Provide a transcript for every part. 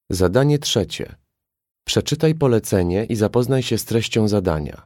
Zadanie trzecie. Przeczytaj polecenie i zapoznaj się z treścią zadania.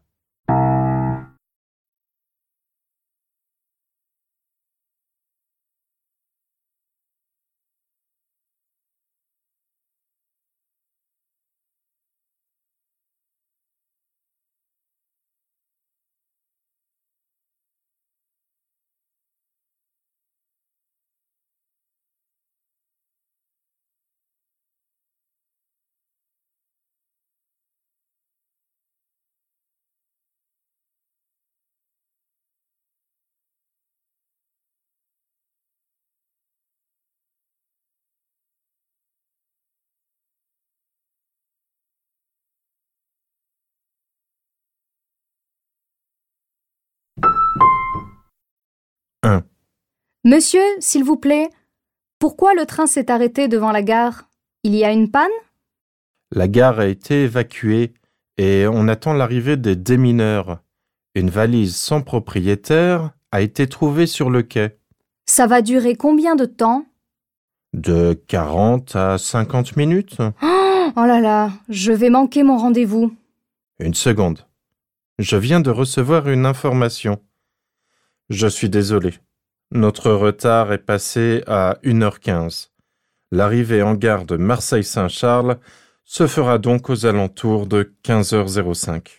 Monsieur, s'il vous plaît, pourquoi le train s'est arrêté devant la gare? Il y a une panne? La gare a été évacuée et on attend l'arrivée des démineurs. Une valise sans propriétaire a été trouvée sur le quai. Ça va durer combien de temps? De 40 à 50 minutes. Oh là là, je vais manquer mon rendez-vous. Une seconde. Je viens de recevoir une information. Je suis désolé. Notre retard est passé à 1h15. L'arrivée en gare de Marseille-Saint-Charles se fera donc aux alentours de 15h05.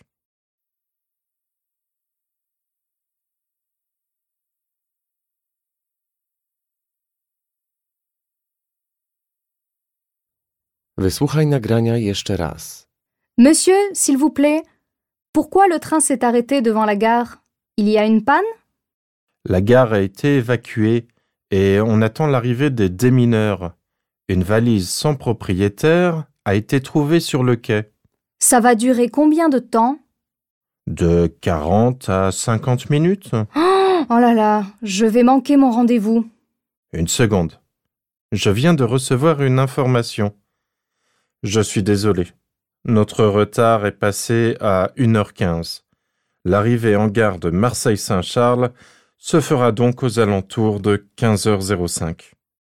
Wysłuchaj nagrania jeszcze raz. Monsieur, s'il vous plaît, pourquoi le train s'est arrêté devant la gare? Il y a une panne? La gare a été évacuée et on attend l'arrivée des démineurs. Une valise sans propriétaire a été trouvée sur le quai. Ça va durer combien de temps? De 40 à 50 minutes. Oh là là, je vais manquer mon rendez-vous. Une seconde. Je viens de recevoir une information. Je suis désolé. Notre retard est passé à 1h15. L'arrivée en gare de Marseille-Saint-Charles se fera donc aux alentours de 15h05.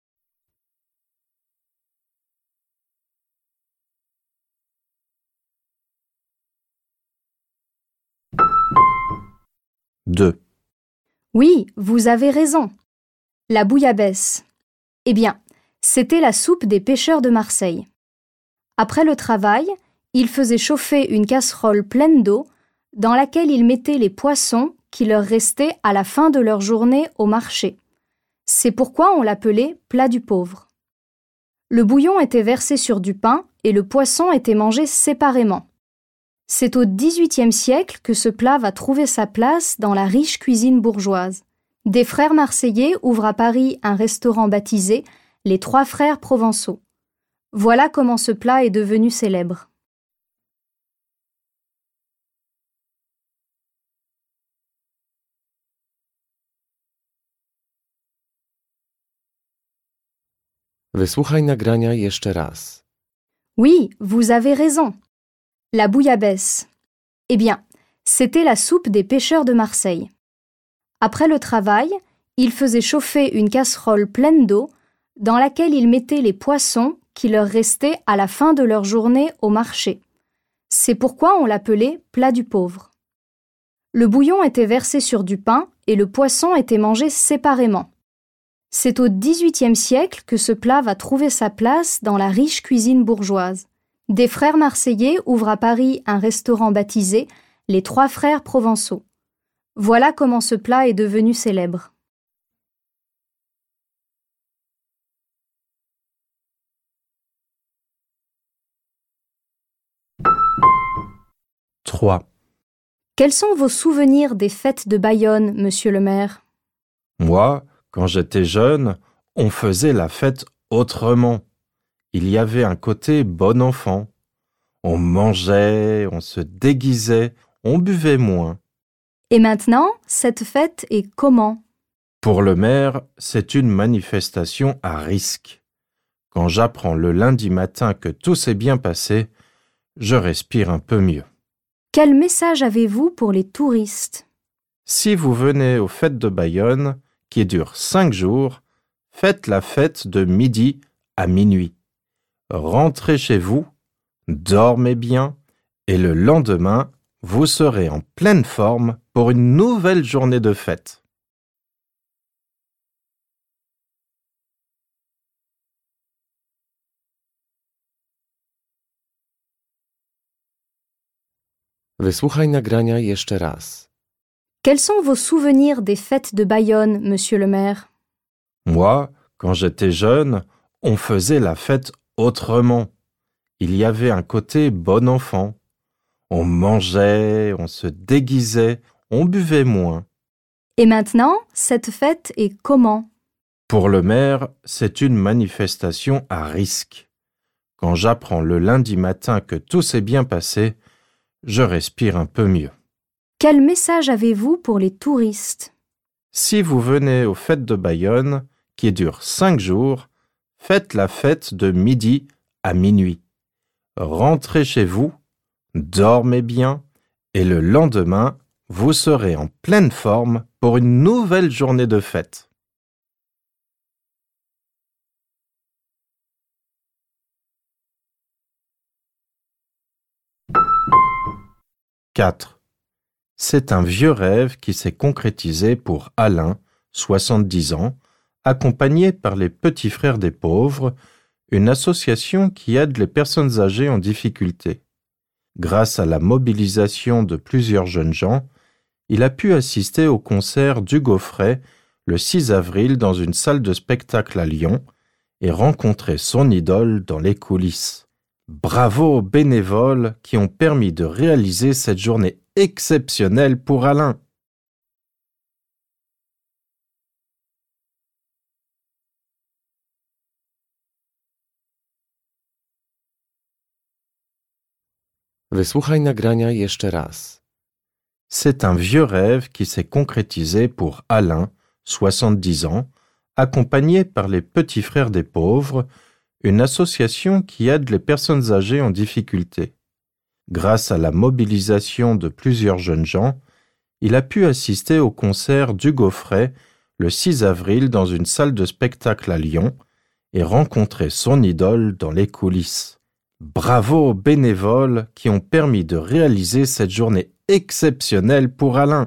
Deux. Oui, vous avez raison. La bouillabaisse. Eh bien, c'était la soupe des pêcheurs de Marseille. Après le travail, ils faisaient chauffer une casserole pleine d'eau dans laquelle ils mettaient les poissons qui leur restaient à la fin de leur journée au marché. C'est pourquoi on l'appelait plat du pauvre. Le bouillon était versé sur du pain et le poisson était mangé séparément. C'est au XVIIIe siècle que ce plat va trouver sa place dans la riche cuisine bourgeoise. Des frères marseillais ouvrent à Paris un restaurant baptisé les Trois Frères Provençaux. Voilà comment ce plat est devenu célèbre. Wysłuchaj nagrania jeszcze raz. Oui, vous avez raison. La bouillabaisse. Eh bien, c'était la soupe des pêcheurs de Marseille. Après le travail, ils faisaient chauffer une casserole pleine d'eau dans laquelle ils mettaient les poissons qui leur restaient à la fin de leur journée au marché. C'est pourquoi on l'appelait plat du pauvre. Le bouillon était versé sur du pain et le poisson était mangé séparément. C'est au XVIIIe siècle que ce plat va trouver sa place dans la riche cuisine bourgeoise. Des frères marseillais ouvrent à Paris un restaurant baptisé les Trois Frères Provençaux. Voilà comment ce plat est devenu célèbre. Trois. Quels sont vos souvenirs des fêtes de Bayonne, monsieur le maire? Moi, quand j'étais jeune, on faisait la fête autrement. Il y avait un côté bon enfant. On mangeait, on se déguisait, on buvait moins. Et maintenant, cette fête est comment? Pour le maire, c'est une manifestation à risque. Quand j'apprends le lundi matin que tout s'est bien passé, je respire un peu mieux. Quel message avez-vous pour les touristes? Si vous venez aux fêtes de Bayonne, qui durent 5 jours, faites la fête de midi à minuit. rentrez chez vous, dormez bien, et le lendemain, vous serez en pleine forme pour une nouvelle journée de fête. Wysłuchaj nagrania jeszcze raz. Quels sont vos souvenirs des fêtes de Bayonne, monsieur le maire? Moi, quand j'étais jeune, on faisait la fête autrement. Il y avait un côté bon enfant. On mangeait, on se déguisait, on buvait moins. Et maintenant, cette fête est comment? Pour le maire, c'est une manifestation à risque. Quand j'apprends le lundi matin que tout s'est bien passé, je respire un peu mieux. Quel message avez-vous pour les touristes? Si vous venez aux fêtes de Bayonne, qui durent 5 jours, faites la fête de midi à minuit. Rentrez chez vous, dormez bien, et le lendemain, vous serez en pleine forme pour une nouvelle journée de fête. « 4. C'est un vieux rêve qui s'est concrétisé pour Alain, 70 ans, accompagné par les Petits Frères des Pauvres, une association qui aide les personnes âgées en difficulté. Grâce à la mobilisation de plusieurs jeunes gens, il a pu assister au concert d'Hugo Frey le 6 avril dans une salle de spectacle à Lyon et rencontrer son idole dans les coulisses. Bravo aux bénévoles qui ont permis de réaliser cette journée exceptionnelle pour Alain. Wysłuchaj nagrania jeszcze raz. C'est un vieux rêve qui s'est concrétisé pour Alain, 70 ans, accompagné par les Petits Frères des Pauvres, une association qui aide les personnes âgées en difficulté. Grâce à la mobilisation de plusieurs jeunes gens, il a pu assister au concert d'Hugo Frey le 6 avril dans une salle de spectacle à Lyon et rencontrer son idole dans les coulisses. Bravo aux bénévoles qui ont permis de réaliser cette journée exceptionnelle pour Alain.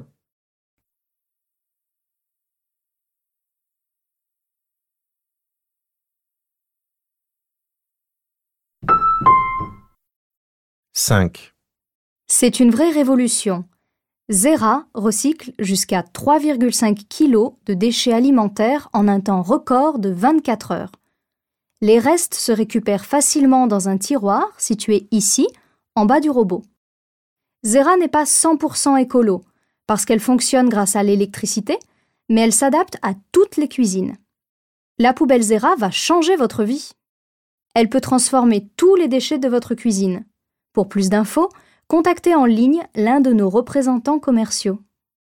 « 5. C'est une vraie révolution. Zera recycle jusqu'à 3,5 kg de déchets alimentaires en un temps record de 24 heures. Les restes se récupèrent facilement dans un tiroir situé ici, en bas du robot. Zera n'est pas 100% écolo, parce qu'elle fonctionne grâce à l'électricité, mais elle s'adapte à toutes les cuisines. La poubelle Zera va changer votre vie. Elle peut transformer tous les déchets de votre cuisine. Pour plus d'infos, contactez en ligne l'un de nos représentants commerciaux.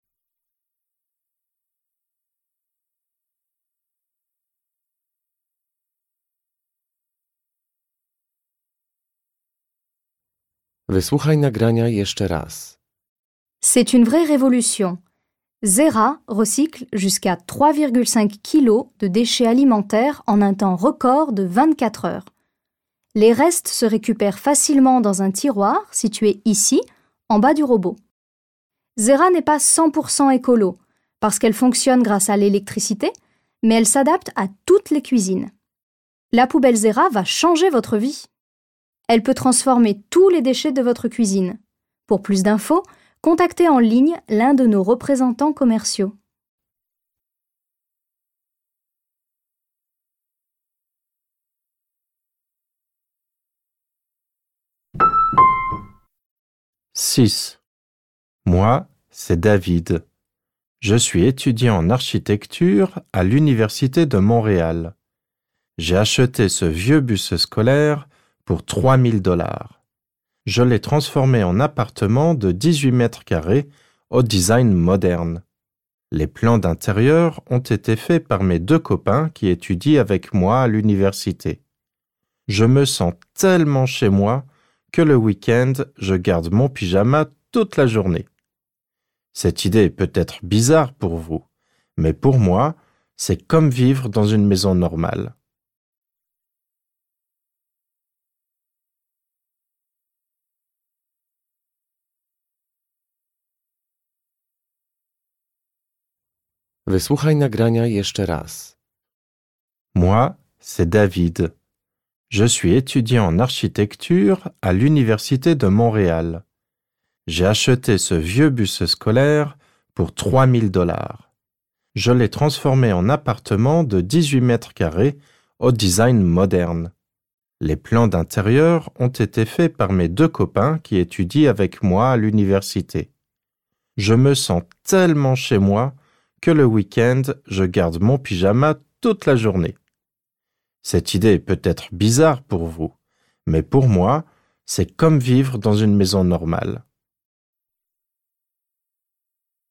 Wysłuchaj nagrania jeszcze raz. C'est une vraie révolution. Zera recycle jusqu'à 3,5 kg de déchets alimentaires en un temps record de 24 heures. Les restes se récupèrent facilement dans un tiroir situé ici, en bas du robot. Zera n'est pas 100% écolo, parce qu'elle fonctionne grâce à l'électricité, mais elle s'adapte à toutes les cuisines. La poubelle Zera va changer votre vie. Elle peut transformer tous les déchets de votre cuisine. Pour plus d'infos, contactez en ligne l'un de nos représentants commerciaux. « 6. Moi, c'est David. Je suis étudiant en architecture à l'Université de Montréal. J'ai acheté ce vieux bus scolaire pour 3 000 $. Je l'ai transformé en appartement de 18 mètres carrés au design moderne. Les plans d'intérieur ont été faits par mes 2 copains qui étudient avec moi à l'université. Je me sens tellement chez moi que le week-end, je garde mon pyjama toute la journée. Cette idée est peut-être bizarre pour vous, mais pour moi, c'est comme vivre dans une maison normale. Wysłuchaj nagrania jeszcze raz. Moi, c'est David. Je suis étudiant en architecture à l'Université de Montréal. J'ai acheté ce vieux bus scolaire pour 3000 $. Je l'ai transformé en appartement de 18 mètres carrés au design moderne. Les plans d'intérieur ont été faits par mes 2 copains qui étudient avec moi à l'université. Je me sens tellement chez moi que le week-end, je garde mon pyjama toute la journée. Cette idée est peut-être bizarre pour vous, mais pour moi, c'est comme vivre dans une maison normale.